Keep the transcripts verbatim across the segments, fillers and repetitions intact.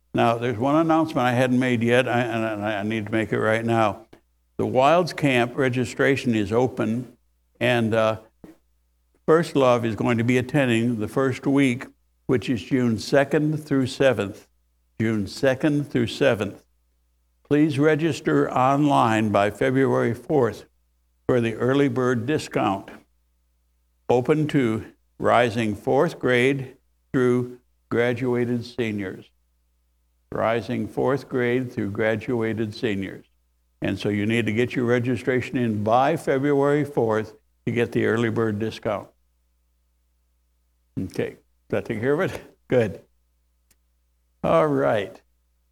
Now, there's one announcement I hadn't made yet, I, and I need to make it right now. The Wilds Camp registration is open, and uh, First Love is going to be attending the first week, which is June second through seventh. June second through seventh. Please register online by February fourth for the early bird discount. Open to rising fourth grade through graduated seniors. Rising fourth grade through graduated seniors. And so you need to get your registration in by February fourth to get the early bird discount. Okay, does that take care of it? Good. All right.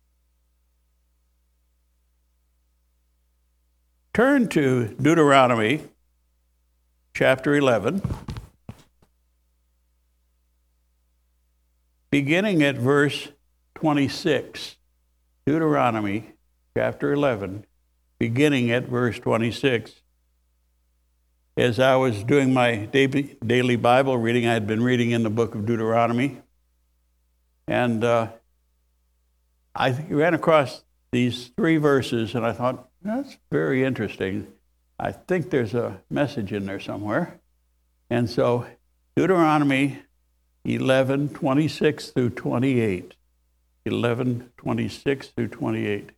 Turn to Deuteronomy chapter eleven, beginning at verse twenty-six. Deuteronomy chapter eleven, beginning at verse twenty-six. As I was doing my daily Bible reading, I had been reading in the book of Deuteronomy, and uh, I ran across these three verses, and I thought, that's very interesting. I think there's a message in there somewhere. And so Deuteronomy eleven, twenty-six through twenty-eight. eleven, twenty-six through twenty-eight.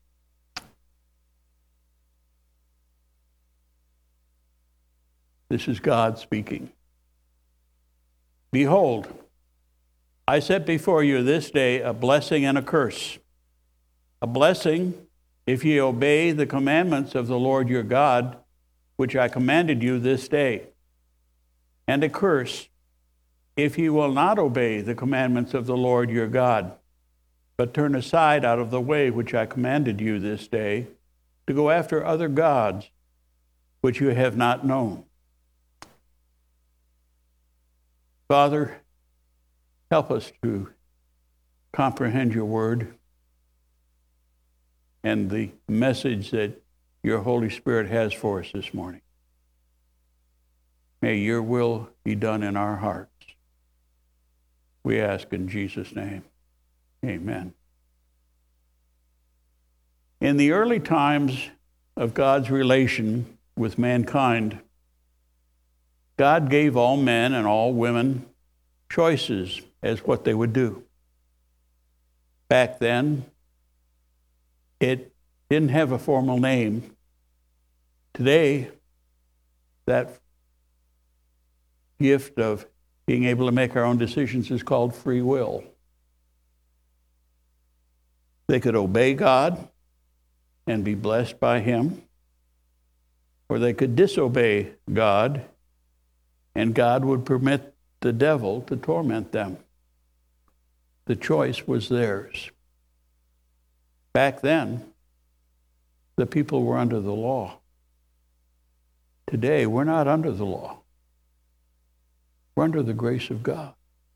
This is God speaking. Behold, I set before you this day a blessing and a curse. A blessing, if ye obey the commandments of the Lord your God, which I commanded you this day. And a curse, if ye will not obey the commandments of the Lord your God, but turn aside out of the way which I commanded you this day, to go after other gods, which you have not known. Father, help us to comprehend your word and the message that your Holy Spirit has for us this morning. May your will be done in our hearts. We ask in Jesus' name. Amen. In the early times of God's relation with mankind, God gave all men and all women choices as what they would do. Back then, it didn't have a formal name. Today, that gift of being able to make our own decisions is called free will. They could obey God and be blessed by him, or they could disobey God and God would permit the devil to torment them. The choice was theirs. Back then, the people were under the law. Today, we're not under the law. We're under the grace of God.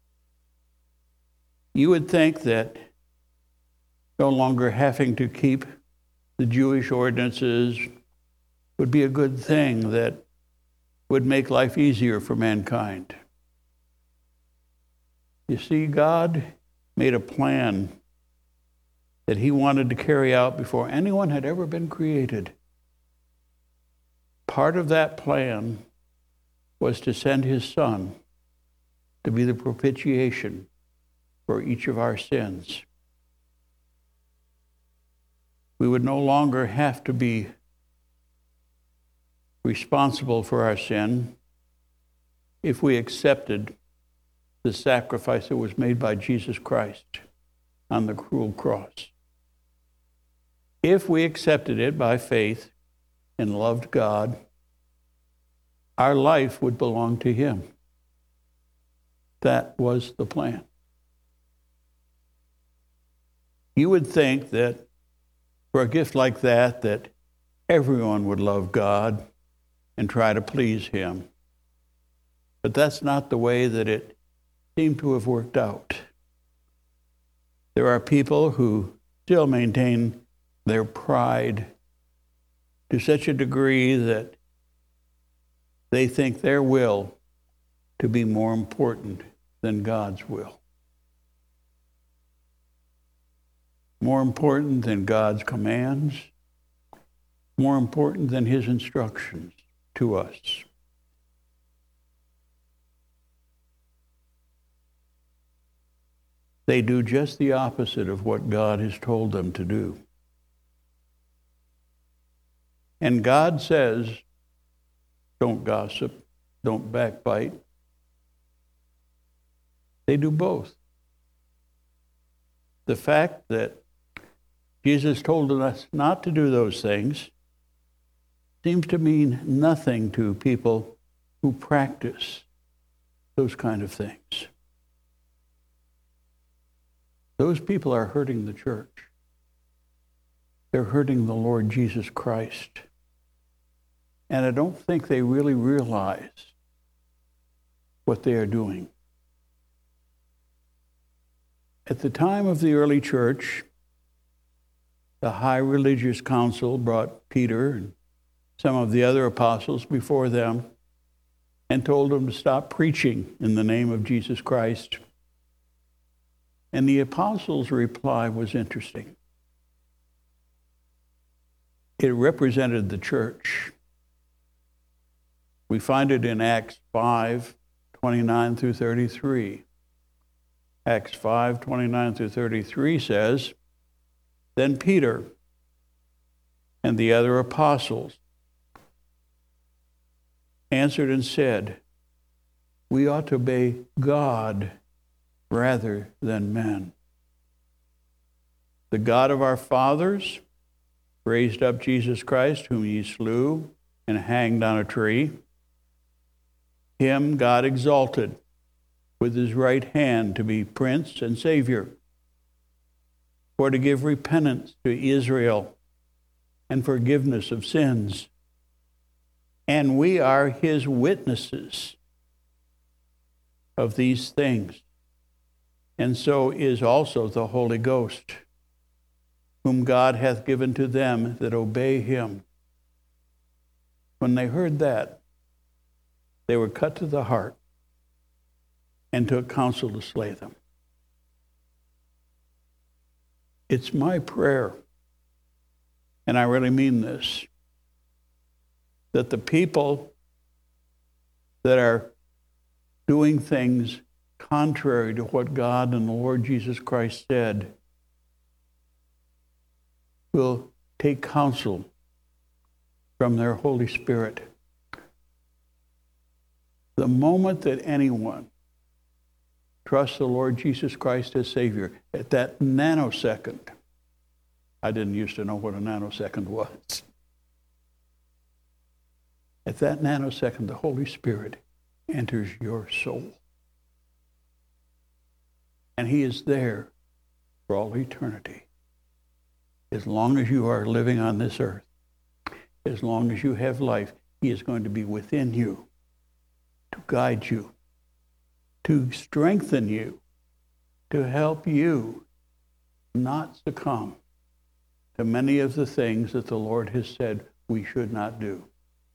You would think that no longer having to keep the Jewish ordinances would be a good thing that would make life easier for mankind. You see, God made a plan that he wanted to carry out before anyone had ever been created. Part of that plan was to send his Son to be the propitiation for each of our sins. We would no longer have to be responsible for our sin if we accepted the sacrifice that was made by Jesus Christ on the cruel cross. If we accepted it by faith and loved God, our life would belong to him. That was the plan. You would think that for a gift like that, that everyone would love God and try to please him. But that's not the way that it seemed to have worked out. There are people who still maintain their pride to such a degree that they think their will to be more important than God's will. more important than God's commands, more important than his instructions to us. They do just the opposite of what God has told them to do. And God says, don't gossip, don't backbite. They do both. The fact that Jesus told us not to do those things seems to mean nothing to people who practice those kind of things. Those people are hurting the church. They're hurting the Lord Jesus Christ. And I don't think they really realize what they are doing. At the time of the early church, the high religious council brought Peter and some of the other apostles before them and told them to stop preaching in the name of Jesus Christ. And the apostles' reply was interesting. It represented the church. We find it in Acts five, twenty-nine through thirty-three. Acts five, twenty-nine through thirty-three says, Then Peter and the other apostles answered and said, We ought to obey God rather than men. The God of our fathers raised up Jesus Christ, whom ye slew and hanged on a tree. Him God exalted with his right hand to be Prince and Savior, for to give repentance to Israel and forgiveness of sins. And we are his witnesses of these things. And so is also the Holy Ghost, whom God hath given to them that obey him. When they heard that, they were cut to the heart and took counsel to slay them. It's my prayer, and I really mean this, that the people that are doing things contrary to what God and the Lord Jesus Christ said will take counsel from their Holy Spirit. The moment that anyone trusts the Lord Jesus Christ as Savior, at that nanosecond, I didn't used to know what a nanosecond was. At that nanosecond, the Holy Spirit enters your soul. And he is there for all eternity. As long as you are living on this earth, as long as you have life, he is going to be within you to guide you, to strengthen you, to help you not succumb to many of the things that the Lord has said we should not do.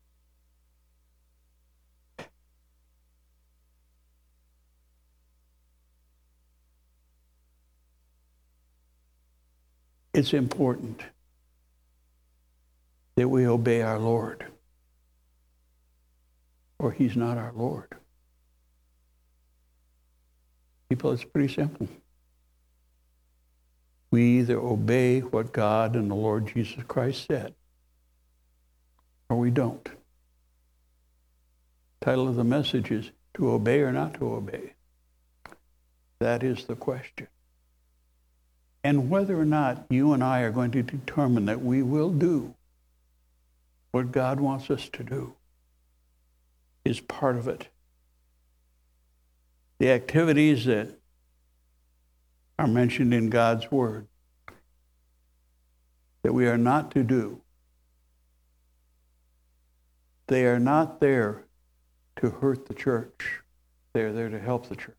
It's important that we obey our Lord, or he's not our Lord. People, it's pretty simple. We either obey what God and the Lord Jesus Christ said, or we don't. The title of the message is To Obey or Not to Obey. That is the question. And whether or not you and I are going to determine that we will do what God wants us to do is part of it. The activities that are mentioned in God's Word that we are not to do, they are not there to hurt the church. They are there to help the church.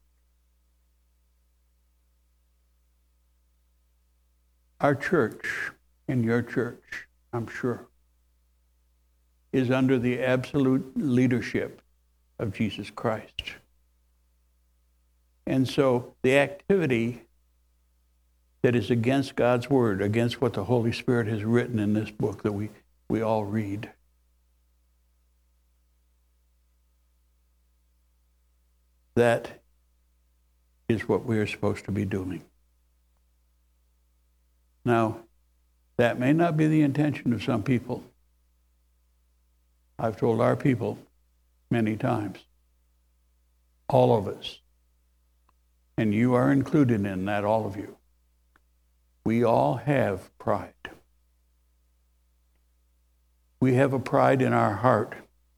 Our church, and your church, I'm sure, is under the absolute leadership of Jesus Christ. And so the activity that is against God's word, against what the Holy Spirit has written in this book that we, we all read. That is what we are supposed to be doing. Now, that may not be the intention of some people. I've told our people many times, all of us, and you are included in that, all of you. We all have pride. We have a pride in our heart.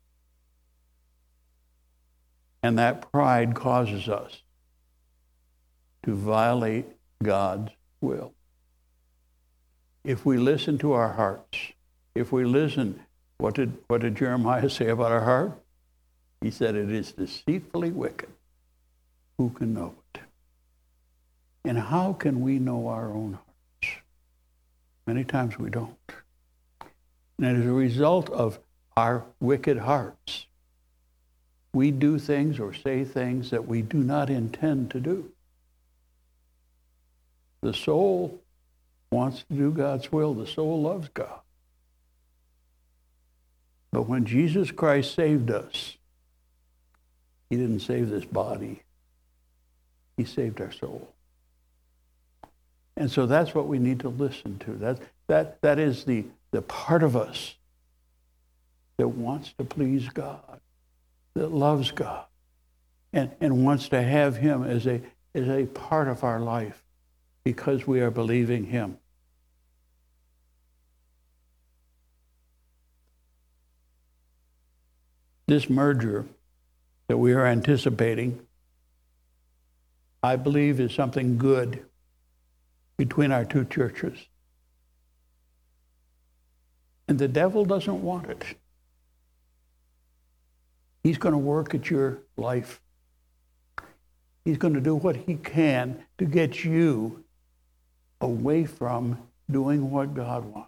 And that pride causes us to violate God's will. If we listen to our hearts, if we listen, what did, what did Jeremiah say about our heart? He said, it is deceitfully wicked. Who can know it? And how can we know our own hearts? Many times we don't. And as a result of our wicked hearts, we do things or say things that we do not intend to do. The soul wants to do God's will. The soul loves God. But when Jesus Christ saved us, he didn't save this body. He saved our soul. And so that's what we need to listen to. That, that, that is the, the part of us that wants to please God, that loves God, and, and wants to have him as a, as a part of our life because we are believing him. This merger that we are anticipating, I believe, is something good between our two churches. And the devil doesn't want it. He's going to work at your life. He's going to do what he can to get you away from doing what God wants.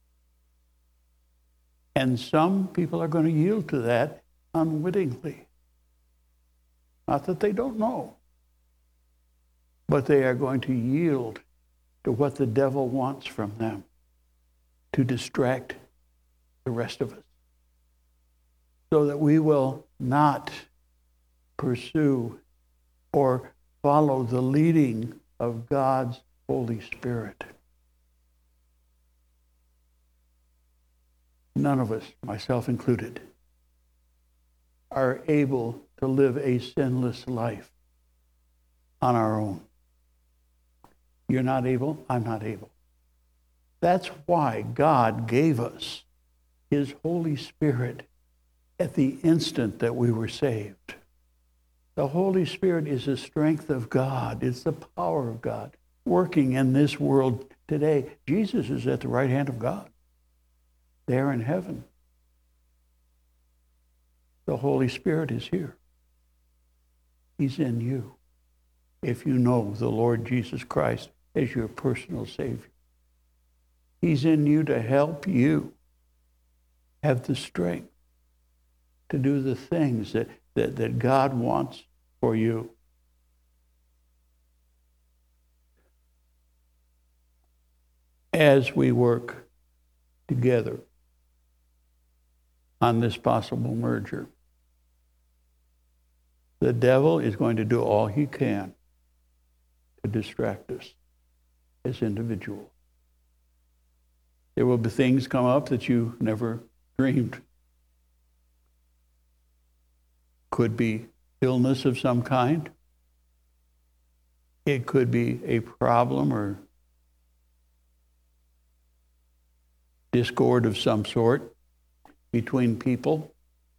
And some people are going to yield to that unwittingly. Not that they don't know, but they are going to yield to what the devil wants from them to distract the rest of us, so that we will not pursue or follow the leading of God's Holy Spirit. None of us, myself included, are able to live a sinless life on our own. You're not able, I'm not able. That's why God gave us his Holy Spirit at the instant that we were saved. The Holy Spirit is the strength of God. It's the power of God working in this world today. Jesus is at the right hand of God, there in heaven. The Holy Spirit is here. He's in you if you know the Lord Jesus Christ as your personal Savior. He's in you to help you have the strength to do the things that, that, that God wants for you. As we work together on this possible merger, the devil is going to do all he can to distract us as individuals. There will be things come up that you never dreamed. Could be illness of some kind. It could be a problem or discord of some sort between people.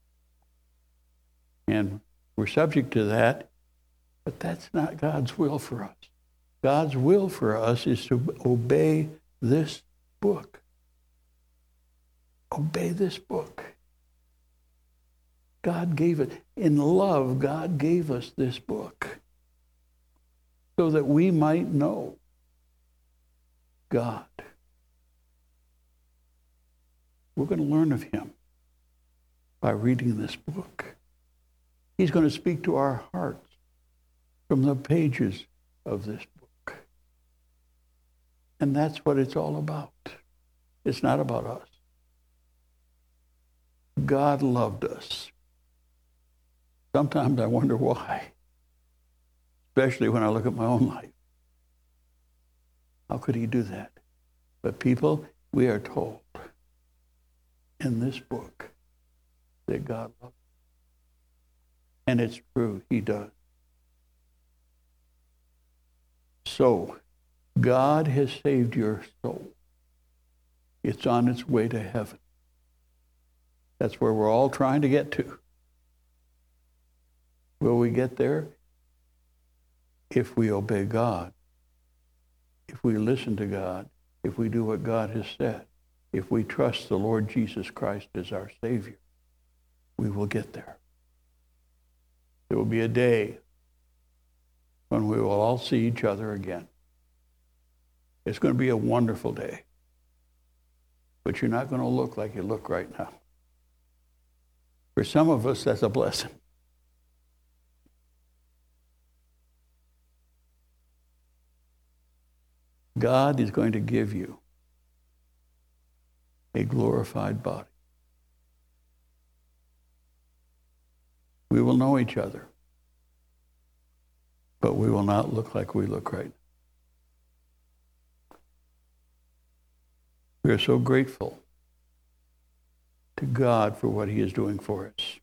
And we're subject to that, but that's not God's will for us. God's will for us is to obey this book. Obey this book. God gave it. In love, God gave us this book so that we might know God. We're going to learn of him by reading this book. He's going to speak to our hearts from the pages of this book. And that's what it's all about. It's not about us. God loved us. Sometimes I wonder why, especially when I look at my own life. How could he do that? But people, we are told in this book that God loves us. And it's true, he does. So, God has saved your soul. It's on its way to heaven. That's where we're all trying to get to. Will we get there? If we obey God, if we listen to God, if we do what God has said, if we trust the Lord Jesus Christ as our Savior, we will get there. There will be a day when we will all see each other again. It's going to be a wonderful day. But you're not going to look like you look right now. For some of us, that's a blessing. God is going to give you a glorified body. We will know each other, but we will not look like we look right now. We are so grateful to God for what he is doing for us.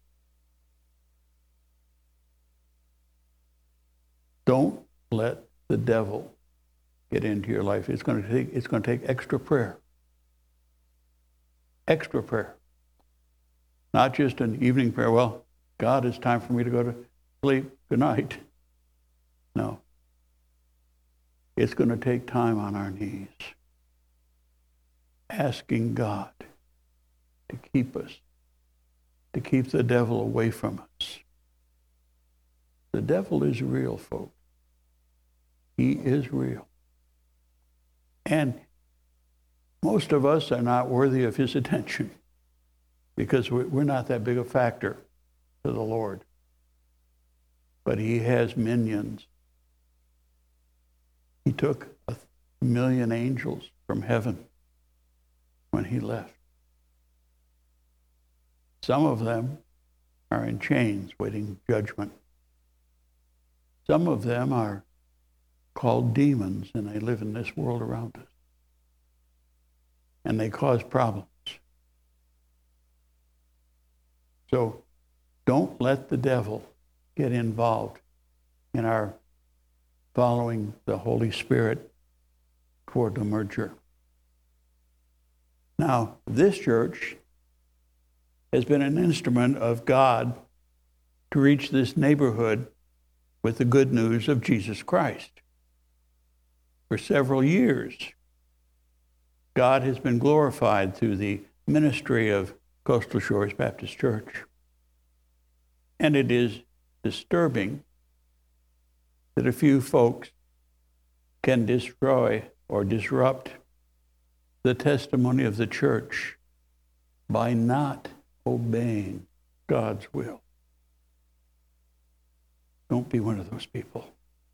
Don't let the devil get into your life. It's going to take, it's going to take extra prayer. Extra prayer. Not just an evening prayer. Well, God, it's time for me to go to sleep. Good night. No. It's going to take time on our knees, asking God to keep us, to keep the devil away from us. The devil is real, folks. He is real. And most of us are not worthy of his attention because we're not that big a factor to the Lord. But he has minions. He took a million angels from heaven when he left. Some of them are in chains waiting judgment. Some of them are called demons, and they live in this world around us. And they cause problems. So don't let the devil get involved in our following the Holy Spirit toward the merger. Now, this church has been an instrument of God to reach this neighborhood with the good news of Jesus Christ. For several years, God has been glorified through the ministry of Coastal Shores Baptist Church. And it is disturbing that a few folks can destroy or disrupt the testimony of the church by not obeying God's will. Don't be one of those people.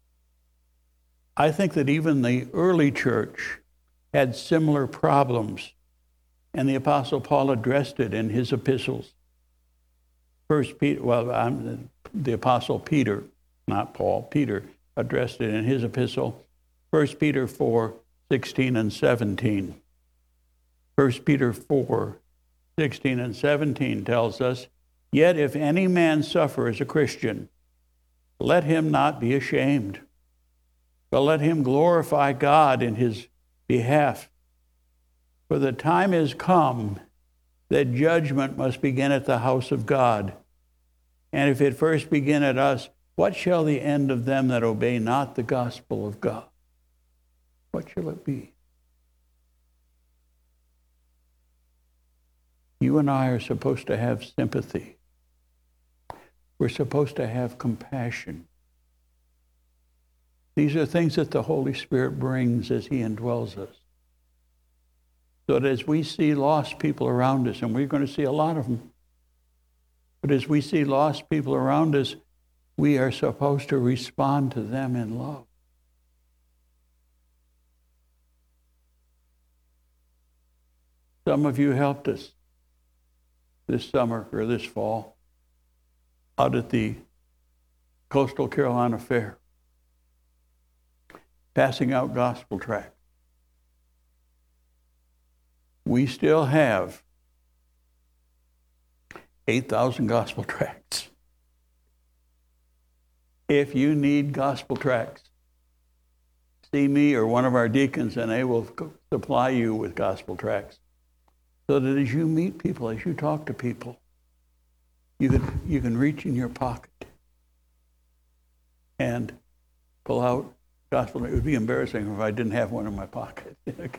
I think that even the early church had similar problems, and the Apostle Paul addressed it in his epistles. First Peter, well, I'm, the Apostle Peter, not Paul, Peter addressed it in his epistle, First Peter four, sixteen and seventeen. First Peter four, sixteen and seventeen tells us, "Yet if any man suffer as a Christian, let him not be ashamed, but let him glorify God in his behalf. For the time is come that judgment must begin at the house of God. And if it first begin at us, what shall the end of them that obey not the gospel of God? What shall it be?" You and I are supposed to have sympathy. We're supposed to have compassion. These are things that the Holy Spirit brings as he indwells us. So that as we see lost people around us, and we're going to see a lot of them, but as we see lost people around us, we are supposed to respond to them in love. Some of you helped us this summer or this fall out at the Coastal Carolina Fair, passing out gospel tracts. We still have eight thousand gospel tracts. If you need gospel tracts, see me or one of our deacons and they will supply you with gospel tracts. So that as you meet people, as you talk to people, you can, you can reach in your pocket and pull out gospel. It would be embarrassing if I didn't have one in my pocket.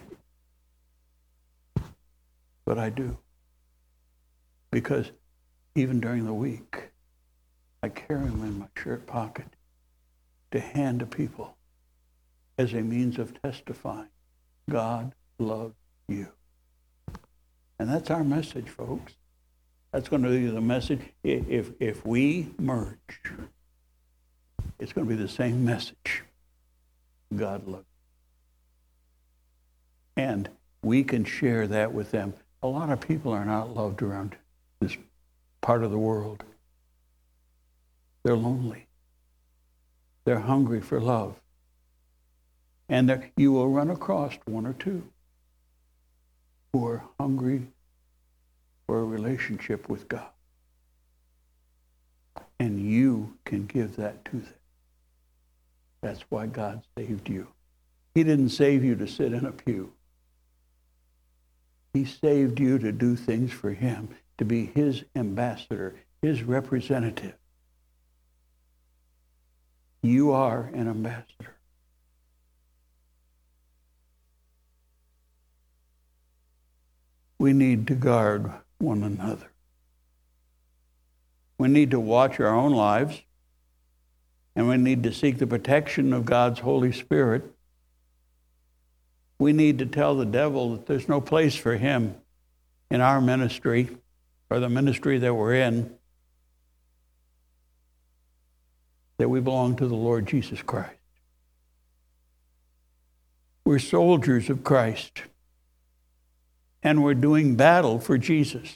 But I do. Because even during the week, I carry them in my shirt pocket to hand to people as a means of testifying. God loves you. And that's our message, folks. That's going to be the message. If, if we merge, it's going to be the same message. God loves you. And we can share that with them. A lot of people are not loved around this part of the world. They're lonely. They're hungry for love. And you will run across one or two who are hungry for a relationship with God. And you can give that to them. That's why God saved you. He didn't save you to sit in a pew. He saved you to do things for him, to be his ambassador, his representative. You are an ambassador. We need to guard one another. We need to watch our own lives, and we need to seek the protection of God's Holy Spirit. We need to tell the devil that there's no place for him in our ministry or the ministry that we're in, that we belong to the Lord Jesus Christ. We're soldiers of Christ, and we're doing battle for Jesus.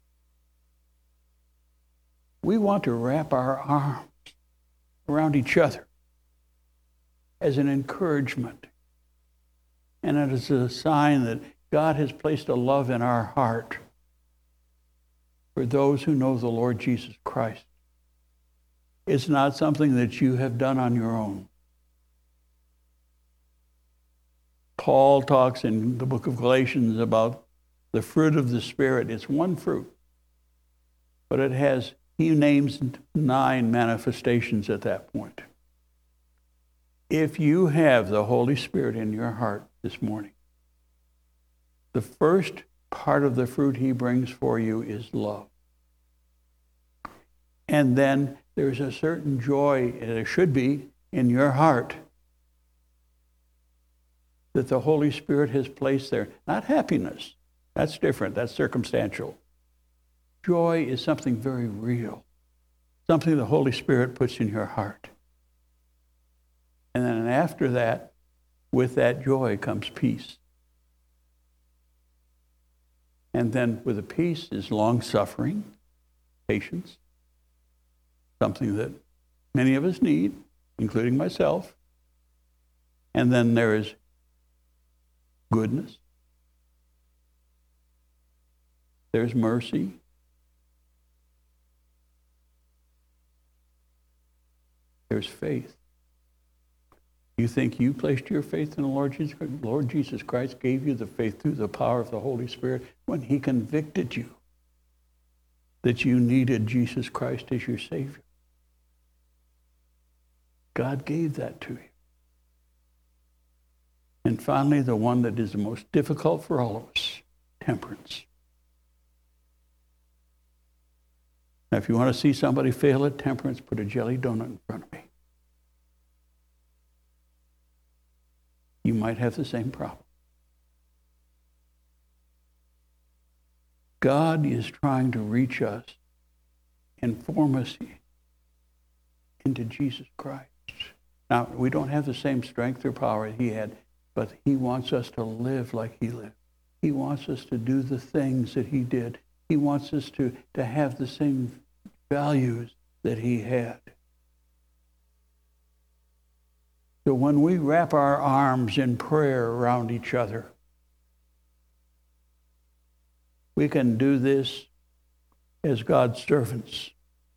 We want to wrap our arms around each other as an encouragement. And it is a sign that God has placed a love in our heart for those who know the Lord Jesus Christ. It's not something that you have done on your own. Paul talks in the book of Galatians about the fruit of the Spirit. It's one fruit, but it has, he names nine manifestations at that point. If you have the Holy Spirit in your heart this morning, the first part of the fruit he brings for you is love. And then there's a certain joy, there should be, in your heart that the Holy Spirit has placed there. Not happiness. That's different. That's circumstantial. Joy is something very real. Something the Holy Spirit puts in your heart. And then after that, with that joy comes peace. And then with the peace is long-suffering, patience, something that many of us need, including myself. And then there is goodness. There's mercy. There's faith. You think you placed your faith in the Lord Jesus Christ? Lord Jesus Christ gave you the faith through the power of the Holy Spirit when he convicted you that you needed Jesus Christ as your Savior. God gave that to you. And finally, the one that is the most difficult for all of us, temperance. Now, if you want to see somebody fail at temperance, put a jelly donut in front of me. You might have the same problem. God is trying to reach us and form us into Jesus Christ. Now, we don't have the same strength or power he had, but he wants us to live like he lived. He wants us to do the things that he did. He wants us to, to have the same values that he had. So when we wrap our arms in prayer around each other, we can do this as God's servants.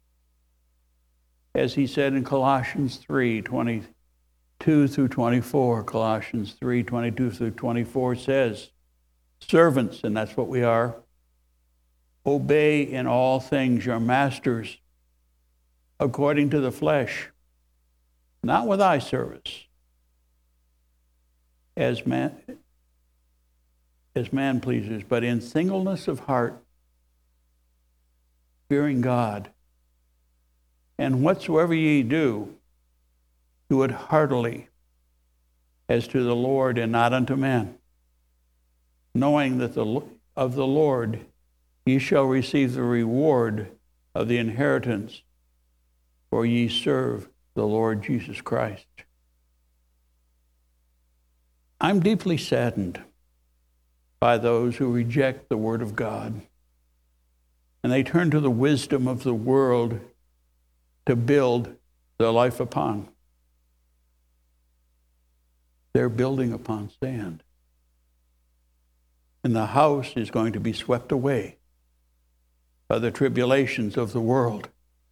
As he said in Colossians three, twenty-two through twenty-four, Colossians three, twenty-two through twenty-four says, servants, and that's what we are, obey in all things your masters according to the flesh, not with eye service, as man, as man pleasers, but in singleness of heart, fearing God. And whatsoever ye do, do it heartily, as to the Lord and not unto men, knowing that the, of the Lord ye shall receive the reward of the inheritance, for ye serve the Lord Jesus Christ. I'm deeply saddened by those who reject the Word of God, and they turn to the wisdom of the world to build their life upon. They're building upon sand. And the house is going to be swept away by the tribulations of the world.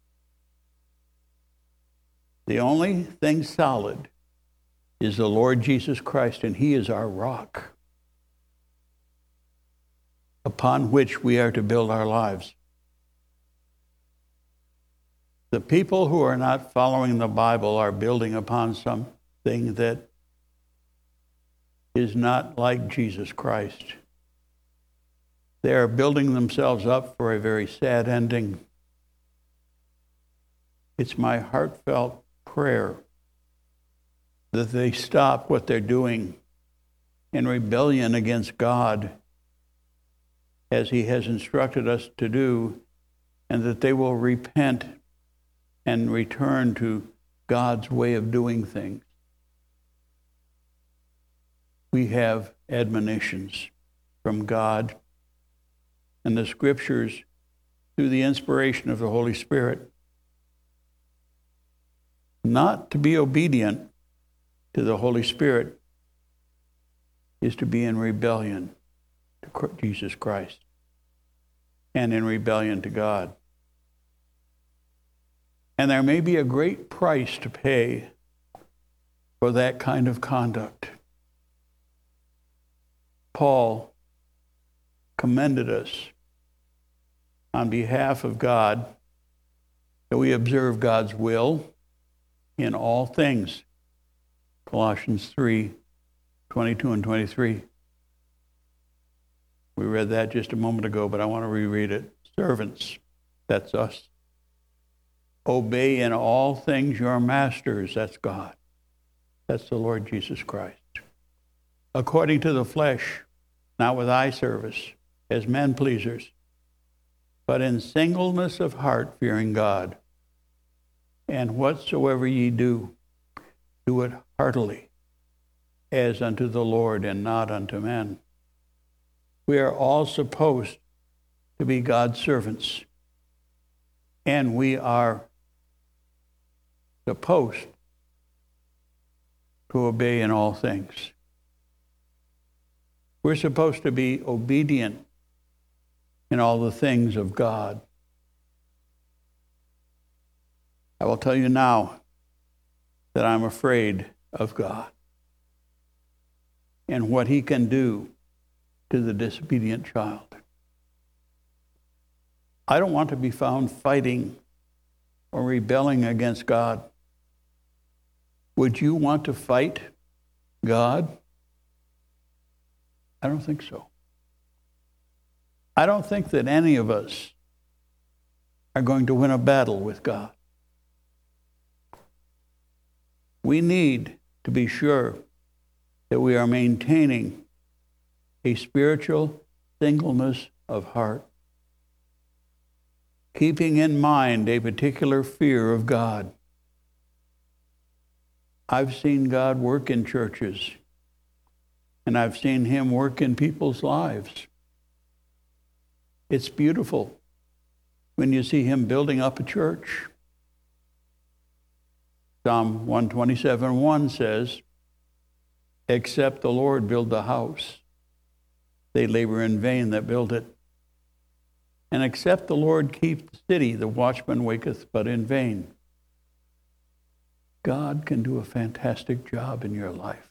The only thing solid is the Lord Jesus Christ, and he is our rock upon which we are to build our lives. The people who are not following the Bible are building upon something that is not like Jesus Christ. They are building themselves up for a very sad ending. It's my heartfelt prayer that they stop what they're doing in rebellion against God as he has instructed us to do, and that they will repent and return to God's way of doing things. We have admonitions from God and the Scriptures through the inspiration of the Holy Spirit not to be obedient to the Holy Spirit is to be in rebellion to Jesus Christ and in rebellion to God. And there may be a great price to pay for that kind of conduct. Paul commended us on behalf of God that we observe God's will in all things. Colossians three, twenty-two and twenty-three. We read that just a moment ago, but I want to reread it. Servants, that's us. Obey in all things your masters, that's God. That's the Lord Jesus Christ. According to the flesh, not with eye service, as men pleasers, but in singleness of heart, fearing God. And whatsoever ye do, do it heartily, as unto the Lord and not unto men. We are all supposed to be God's servants, and we are supposed to obey in all things. We're supposed to be obedient in all the things of God. I will tell you now that I'm afraid of God and what he can do to the disobedient child. I don't want to be found fighting or rebelling against God. Would you want to fight God? I don't think so. I don't think that any of us are going to win a battle with God. We need to be sure that we are maintaining a spiritual singleness of heart, keeping in mind a particular fear of God. I've seen God work in churches And I've seen him work in people's lives. It's beautiful when you see him building up a church. Psalm one twenty-seven one says, except the Lord build the house, they labor in vain that build it. And except the Lord keep the city, the watchman waketh but in vain. God can do a fantastic job in your life.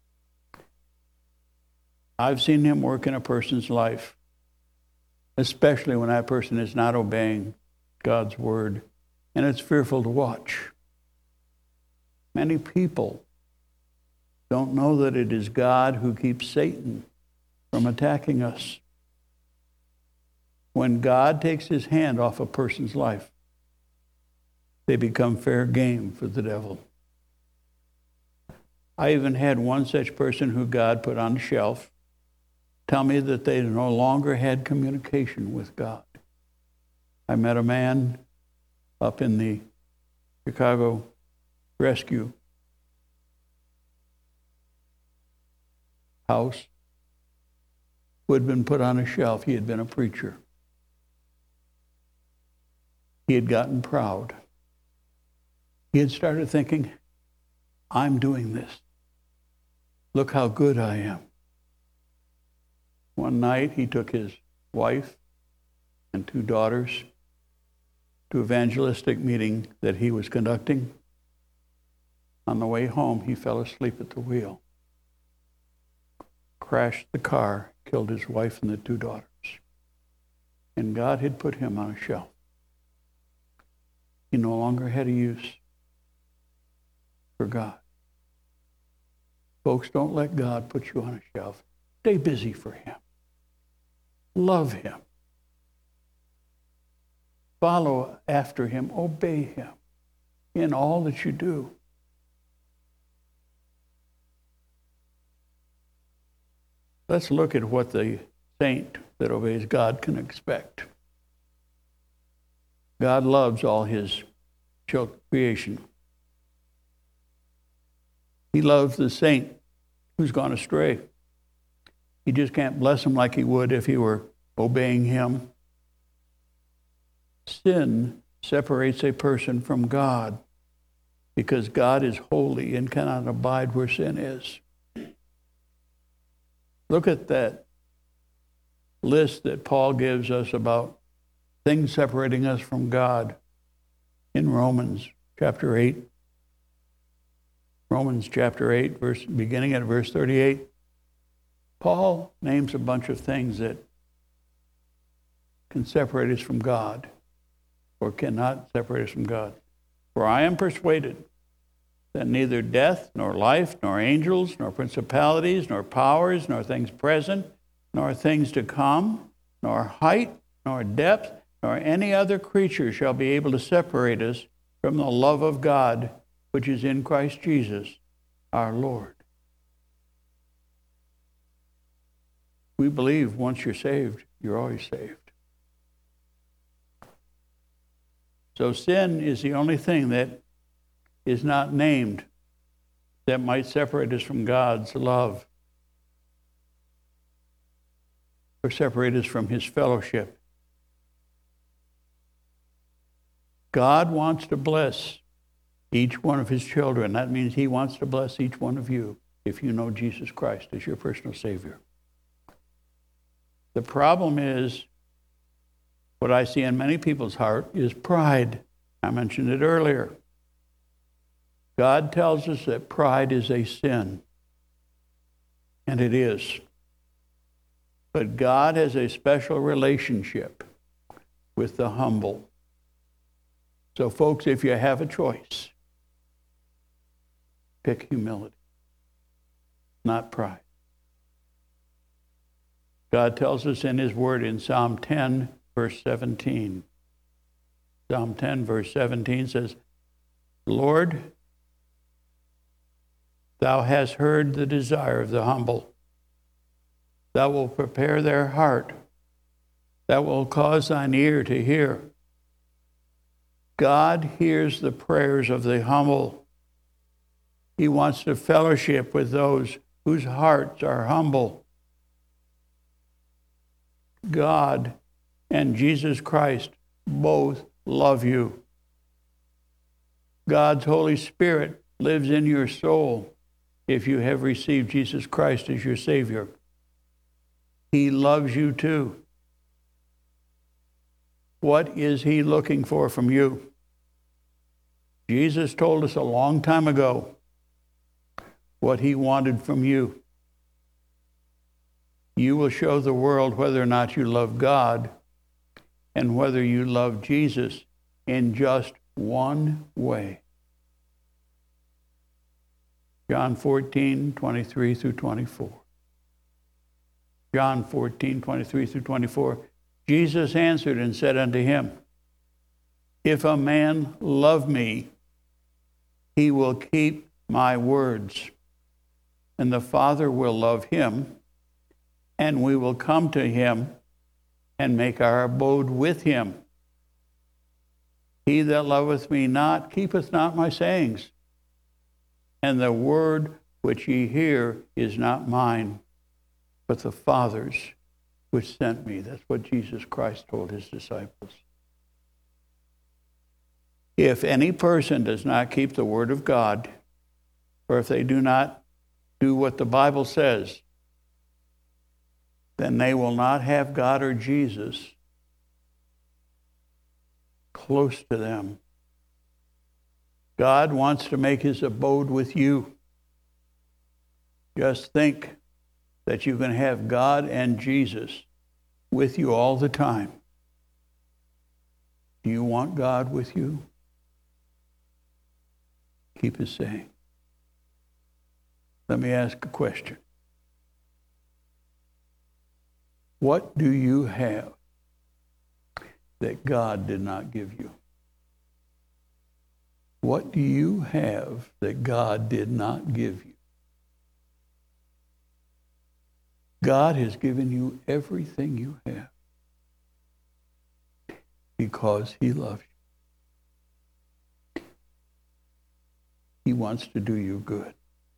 I've seen him work in a person's life, especially when that person is not obeying God's word, and it's fearful to watch. Many people don't know that it is God who keeps Satan from attacking us. When God takes his hand off a person's life, they become fair game for the devil. I even had one such person who God put on a shelf tell me that they no longer had communication with God. I met a man up in the Chicago rescue house who had been put on a shelf. He had been a preacher. He had gotten proud. He had started thinking, I'm doing this. Look how good I am. One night he took his wife and two daughters to an evangelistic meeting that he was conducting. On the way home, he fell asleep at the wheel, crashed the car, killed his wife and the two daughters. And God had put him on a shelf. He no longer had a use for God. Folks, don't let God put you on a shelf. Stay busy for him. Love him. Follow after him. Obey him in all that you do. Let's look at what the saint that obeys God can expect. God loves all his creation. He loves the saint who's gone astray. He just can't bless him like he would if he were obeying him. Sin separates a person from God because God is holy and cannot abide where sin is. Look at that list that Paul gives us about things separating us from God in Romans chapter eight. Romans chapter eight, verse, beginning at verse thirty-eight. Paul names a bunch of things that can separate us from God or cannot separate us from God. For I am persuaded that neither death, nor life, nor angels, nor principalities, nor powers, nor things present, nor things to come, nor height, nor depth, nor any other creature shall be able to separate us from the love of God, which is in Christ Jesus, our Lord. We believe once you're saved, you're always saved. So sin is the only thing that is not named that might separate us from God's love or separate us from his fellowship. God wants to bless each one of his children. That means he wants to bless each one of you if you know Jesus Christ as your personal Savior. The problem is, what I see in many people's heart is pride. I mentioned it earlier. God tells us that pride is a sin, and it is. But God has a special relationship with the humble. So folks, if you have a choice, pick humility, not pride. God tells us in his word in Psalm ten, verse seventeen. Psalm ten, verse seventeen says, Lord, thou hast heard the desire of the humble. Thou wilt prepare their heart. Thou wilt cause thine ear to hear. God hears the prayers of the humble. He wants to fellowship with those whose hearts are humble. God and Jesus Christ both love you. God's Holy Spirit lives in your soul if you have received Jesus Christ as your Savior. He loves you too. What is He looking for from you? Jesus told us a long time ago what He wanted from you. You will show the world whether or not you love God and whether you love Jesus in just one way. John fourteen, twenty-three through twenty-four. John fourteen, twenty-three through twenty-four. Jesus answered and said unto him, if a man love me, he will keep my words, and the Father will love him, and we will come to him and make our abode with him. He that loveth me not keepeth not my sayings, and the word which ye hear is not mine, but the Father's which sent me. That's what Jesus Christ told his disciples. If any person does not keep the word of God, or if they do not do what the Bible says, then they will not have God or Jesus close to them. God wants to make his abode with you. Just think that you can have God and Jesus with you all the time. Do you want God with you? Keep his saying. Let me ask a question. What do you have that God did not give you? What do you have that God did not give you? God has given you everything you have because he loves you. He wants to do you good.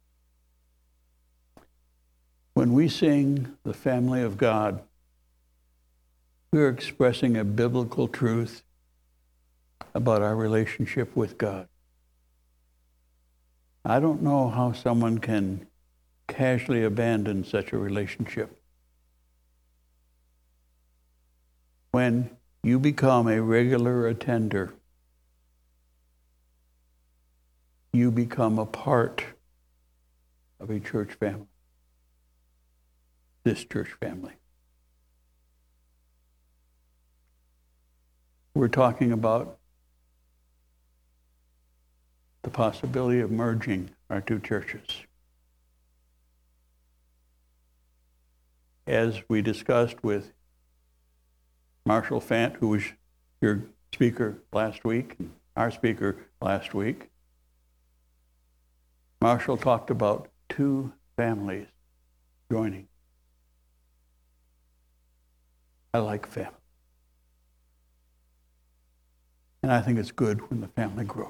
When we sing the family of God, we're expressing a biblical truth about our relationship with God. I don't know how someone can casually abandon such a relationship. When you become a regular attender, you become a part of a church family. This church family. We're talking about the possibility of merging our two churches. As we discussed with Marshall Fant, who was your speaker last week, our speaker last week, Marshall talked about two families joining. I like family. And I think it's good when the family grows.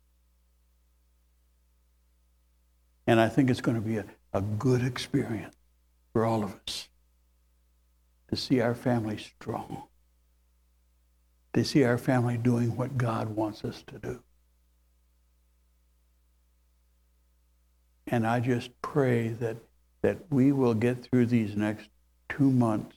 And I think it's going to be a, a good experience for all of us to see our family strong, to see our family doing what God wants us to do. And I just pray that, that we will get through these next two months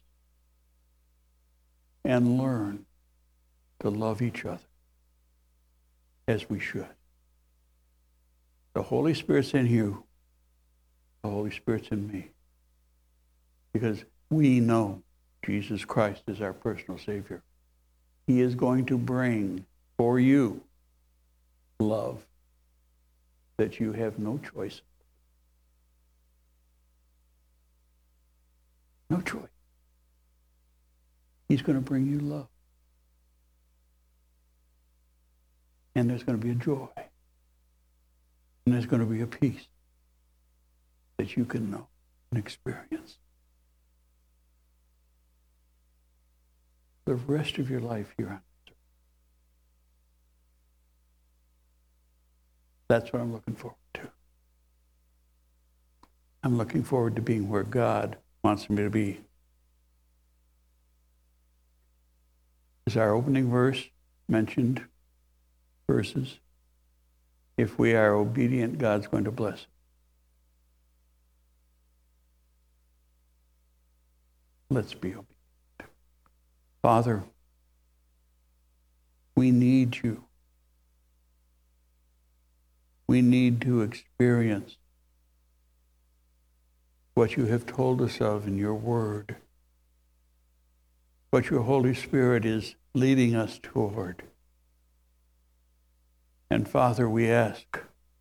and learn to love each other as we should. The Holy Spirit's in you. The Holy Spirit's in me. Because we know Jesus Christ is our personal Savior. He is going to bring for you love that you have no choice. No choice. He's going to bring you love. And there's going to be a joy. And there's going to be a peace that you can know and experience. The rest of your life here on earth. That's what I'm looking forward to. I'm looking forward to being where God wants me to be. As our opening verse mentioned, verses, if we are obedient, God's going to bless us. Let's be obedient. Father, we need you. We need to experience what you have told us of in your word, what your Holy Spirit is leading us toward. And Father, we ask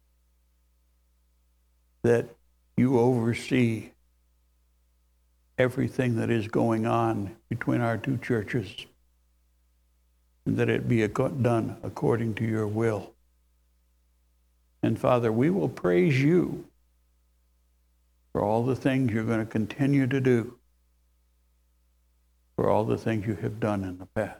that you oversee everything that is going on between our two churches, and that it be done according to your will. And Father, we will praise you for all the things you're going to continue to do, for all the things you have done in the past.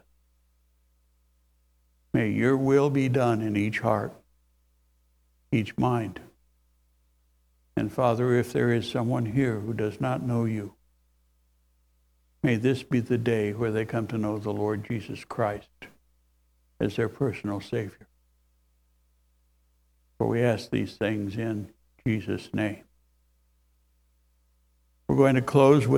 May your will be done in each heart, each mind. And Father, if there is someone here who does not know you, may this be the day where they come to know the Lord Jesus Christ as their personal Savior. For we ask these things in Jesus' name. We're going to close with